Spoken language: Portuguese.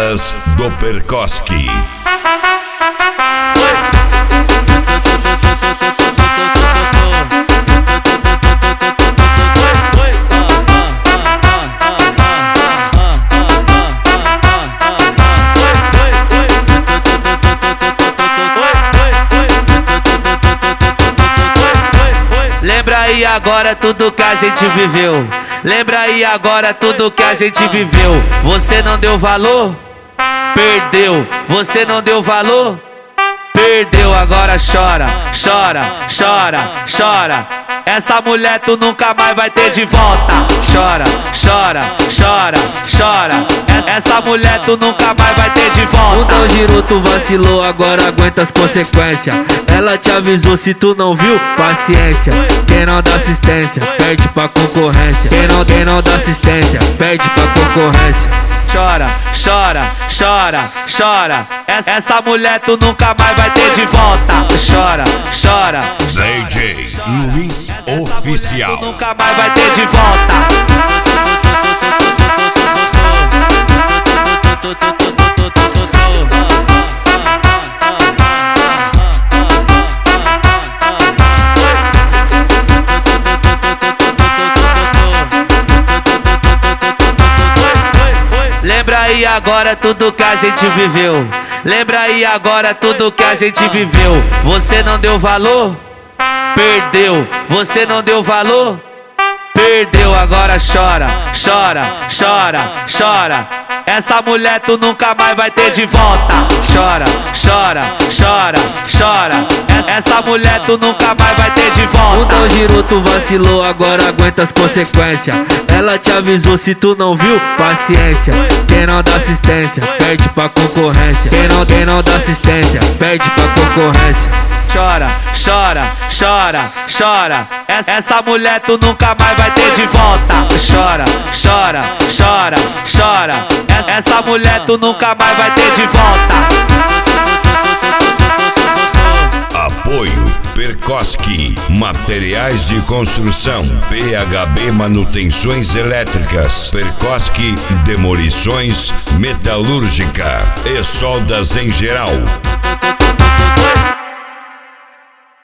soldas do Perkoski. Lembra aí agora tudo que a gente viveu. Lembra aí agora tudo que a gente viveu. Você não deu valor? Perdeu. Você não deu valor? Perdeu. Agora chora, chora, chora, chora. Essa mulher tu nunca mais vai ter de volta. Chora, chora, chora, chora. Essa mulher tu nunca mais vai ter de volta. Não dá o giro, tu vacilou, agora aguenta as consequências. Ela te avisou, se tu não viu, paciência. Quem não dá assistência, perde pra concorrência. Quem não dá assistência, perde pra concorrência. Chora, chora, chora, chora. Essa mulher tu nunca mais vai ter de volta. Chora, chora. DJ Luiz Oficial. Tu nunca mais vai ter de volta. Lembra aí agora tudo que a gente viveu. Lembra aí agora tudo que a gente viveu. Você não deu valor? Perdeu. Você não deu valor? Perdeu. Agora chora, chora, chora, chora. Essa mulher tu nunca mais vai ter de volta. Chora, chora, chora, chora. Essa mulher tu nunca mais vai ter de volta. Não dá o giro, tu vacilou, agora aguenta as consequências. Ela te avisou, se tu não viu, paciência. Quem não dá assistência, perde pra concorrência. Quem não dá assistência, perde pra concorrência. Chora, chora, chora, chora. Essa mulher tu nunca mais vai ter de volta. Chora, chora, chora, chora. Essa mulher tu nunca mais vai ter de volta. Apoio Perkoski, materiais de construção, PHB Manutenções Elétricas, Perkoski Demolições Metalúrgica e soldas em geral.